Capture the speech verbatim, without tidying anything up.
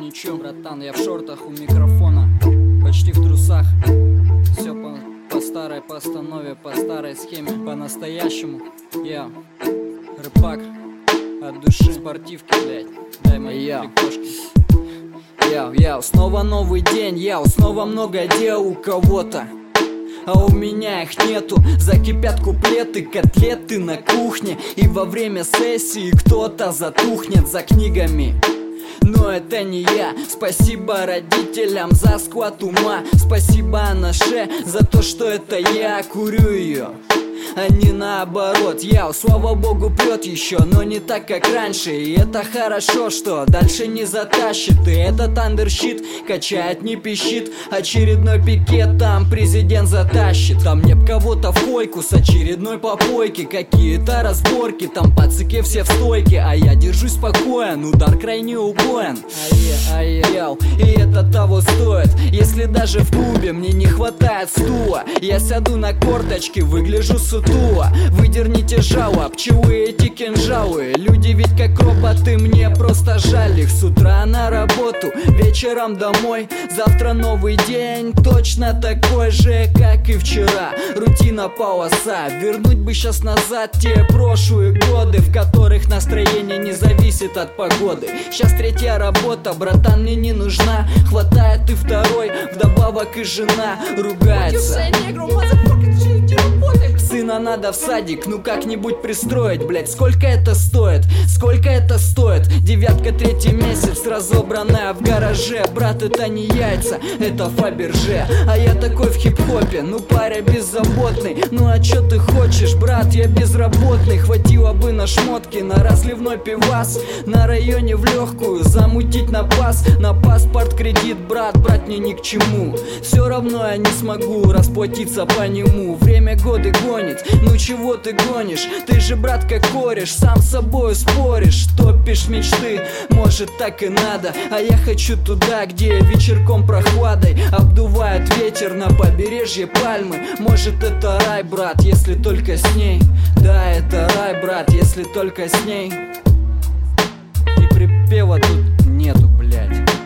ничего, братан, я в шортах у микрофона, почти в трусах. Все по, по старой постанове, по старой схеме, по-настоящему. Я рыбак от души, спортивки, блядь, дай мои прикошки. Яу, яу, снова новый день, яу, снова много дел у кого-то, а у меня их нету. Закипят куплеты, котлеты на кухне, и во время сессии кто-то затухнет за книгами. Но это не я. Спасибо родителям за склад ума. Спасибо Анаше за то, что это я курю ее, а не наоборот. Яу, слава богу, прет еще, но не так, как раньше. И это хорошо, что дальше не затащит. И этот андерщит качает, не пищит. Очередной пикет там президент затащит. Там мне б кого-то в койку с очередной попойки. Какие-то разборки, там пацаки все в стойке, а я держусь спокоен, удар крайне убоен. Ае, ае, яу, и это того стоит. Если даже в клубе мне не хватает стула, я сяду на корточки, выгляжу сутуло. Выдерните жало, пчелы эти кинжалы. Люди ведь как роботы, мне просто жаль их. С утра на работу, вечером домой. Завтра новый день, точно такой же, как и вчера. Рутина полоса, вернуть бы сейчас назад те прошлые годы, в которых настроение не зависит от погоды. Сейчас третья работа, братан, мне не нужна. Хватает и второй, вдобавок и жена ругается. Сына надо в садик, ну как-нибудь пристроить, блять, сколько это стоит? Сколько это стоит? Девятка, третий месяц, разобранная в гараже. Брат, это не яйца, это Фаберже. А я такой в хип-хопе, ну паря беззаботный. Ну а чё ты хочешь, брат, я безработный. Хватило бы на шмотки, на разливной пивас, на районе в легкую, замутить на пас. На паспорт кредит, брат, брать мне ни к чему. Все равно я не смогу расплатиться по нему. Время годы гонит, ну чего ты гонишь? Ты же, брат, как кореш, сам с собой споришь. Топишь мечты, может так и надо. А я хочу туда, где вечерком прохладой обдувает ветер на побережье Пальмы. Может это рай, брат, если только с ней. Да, это рай, брат, если только с ней. И припева тут нету, блядь.